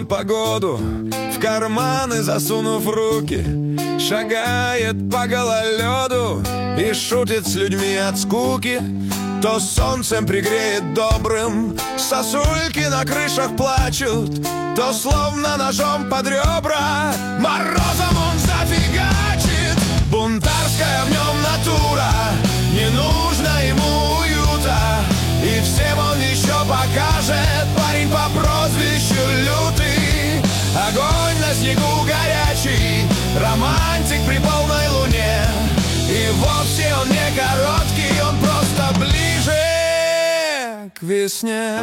погоду, в карманы засунув руки, шагает по гололеду и шутит с людьми от скуки. То солнцем пригреет добрым, сосульки на крышах плачут, то словно ножом под ребра морозом он зафигачит. Бунтарская в нем натура, не нужно ему уюта, и всем он еще покажет. Парень по прозвищу Лютый, огонь на снегу горячий, романтик при полной луне. И вовсе он не короткий, он просто ближе к весне.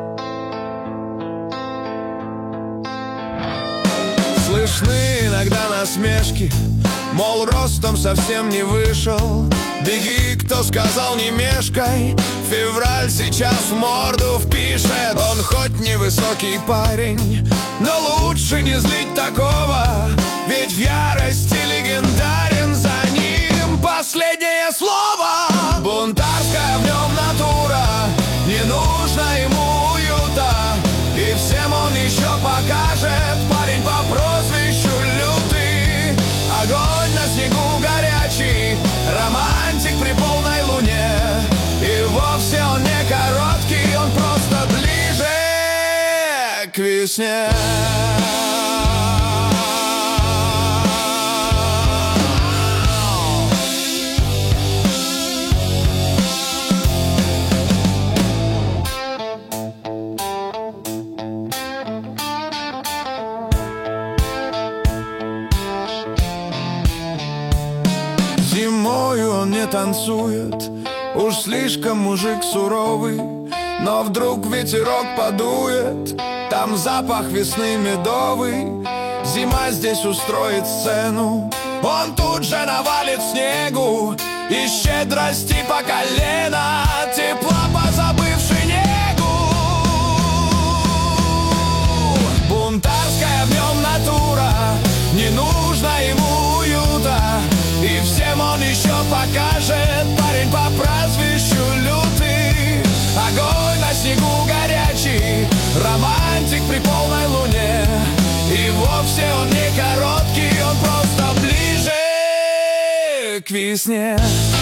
Слышны иногда насмешки, мол, ростом совсем не вышел. Беги, кто сказал, не мешкай, февраль сейчас в морду впишет. Он хоть невысокий парень, но лучше не злить такого, ведь в ярости легендарен, за ним последнее слово. Бунтарская в нем натура, не нужно ему уюта, и всем он еще покажет. Парень по прозвищу Лютый, огонь на снегу горячий, романтик при полной луне. И вовсе он не короткий, он просто ближе к весне. Зимою он не танцует, уж слишком мужик суровый. Но вдруг ветерок подует, там запах весны медовый. Зима здесь устроит сцену, он тут же навалит снегу, и щедрости по колено, тепла позабывший негу. Бунтарская в нем натура, не нужно ему уюта, и всем он еще покажет. Парень по прозвищу Лютый, огонь на снегу горячий, романтик при полной луне. И вовсе он не короткий, он просто ближе к весне.